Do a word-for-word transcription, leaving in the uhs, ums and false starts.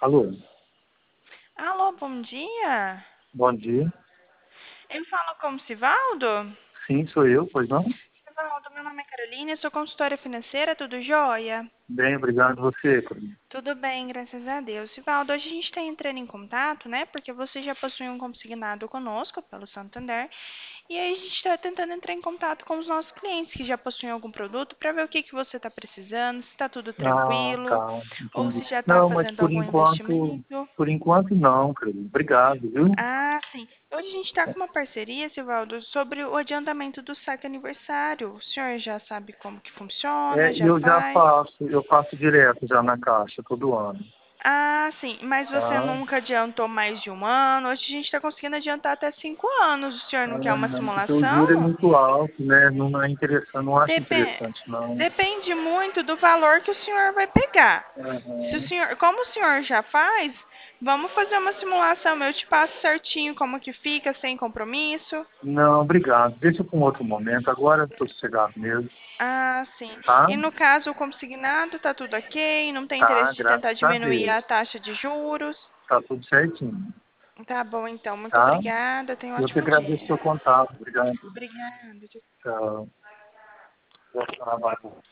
Alô, Alô, bom dia. bom dia. Eu falo com o Sivaldo? Sim, sou eu, pois não? Sivaldo, meu nome é Carolina, eu sou consultora financeira, tudo jóia? Bem, obrigado você, Carolina. Tudo bem, graças a Deus. Sivaldo, hoje a gente está entrando em contato, né? Porque você já possui um consignado conosco pelo Santander. E aí a gente está tentando entrar em contato com os nossos clientes que já possuem algum produto para ver o que que você está precisando, se está tudo Ah, tranquilo, tá, ou entendi. se já está Não, mas fazendo por algum enquanto, investimento. por enquanto não, Carolina. Obrigado, viu? Ah, sim. Hoje a gente está com uma parceria, Sivaldo, sobre o adiantamento do saque aniversário. O senhor já sabe como que funciona, É, já eu já faz? faço, eu faço direto já na caixa todo ano, Ah, sim. Mas você tá? nunca adiantou mais de um ano. Hoje a gente está conseguindo adiantar até cinco anos. O senhor não quer uma Ah, porque o juro é simulação? muito alto, né? Não é interessante, não acho Depen- interessante, não. Depende muito do valor que o senhor vai pegar. Se o Aham. senhor, como o senhor já faz, vamos fazer uma simulação. Eu te passo certinho como que fica, sem compromisso. Não, obrigado. Deixa para um outro momento. Agora estou sossegado mesmo, Ah, sim. tá? E no caso, o consignado tá tudo ok? Não tem Tá, interesse de tentar graças a diminuir Deus. a taxa de juros? Tá tudo certinho, Tá bom, então. Muito tá? obrigada. Tenha um Eu que ótimo agradeço o dia. seu contato. Obrigado. Obrigada. Tchau. Bom trabalho.